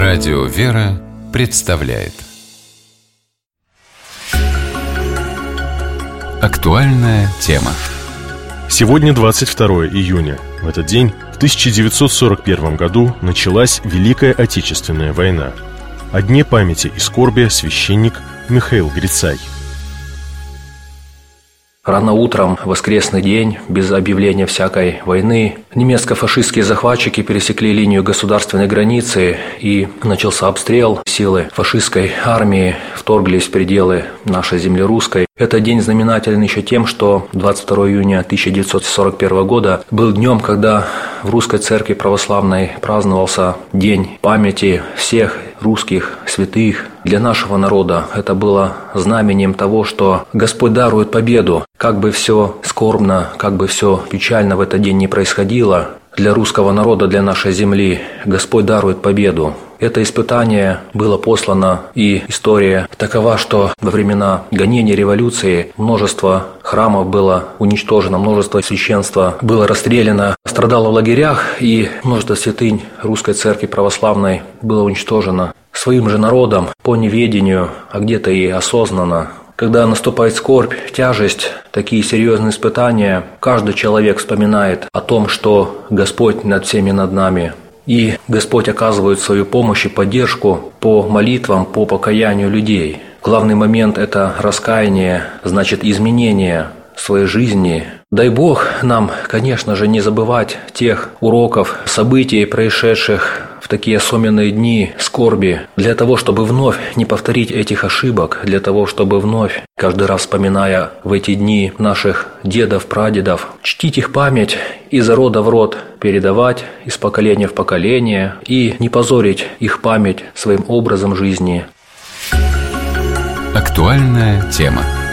Радио «Вера» представляет актуальная тема. Сегодня 22 июня. В этот день, в 1941 году, началась Великая Отечественная война. О дне памяти и скорби священник Михаил Грицай. Рано утром, в воскресный день, без объявления всякой войны, немецко-фашистские захватчики пересекли линию государственной границы и начался обстрел. Силы фашистской армии вторглись в пределы нашей земли русской. Этот день знаменателен еще тем, что 22 июня 1941 года был днем, когда в Русской Церкви Православной праздновался День памяти всех русских святых. Для нашего народа это было знаменем того, что Господь дарует победу. Как бы все скорбно, как бы все печально в этот день не происходило, для русского народа, для нашей земли Господь дарует победу. Это испытание было послано, и история такова, что во времена гонения революции множество храмов было уничтожено, множество священства было расстреляно, страдало в лагерях, и множество святынь Русской Церкви Православной было уничтожено своим же народом по неведению, а где-то и осознанно. Когда наступает скорбь, тяжесть, такие серьезные испытания, каждый человек вспоминает о том, что Господь над всеми над нами. И Господь оказывает свою помощь и поддержку по молитвам, по покаянию людей. Главный момент – это раскаяние, значит изменение своей жизни. Дай Бог нам, конечно же, не забывать тех уроков, событий, происшедших в такие особенные дни скорби, для того, чтобы вновь не повторить этих ошибок, для того, чтобы вновь, каждый раз вспоминая в эти дни наших дедов, прадедов, чтить их память, из рода в род передавать, из поколения в поколение, и не позорить их память своим образом жизни. Актуальная тема.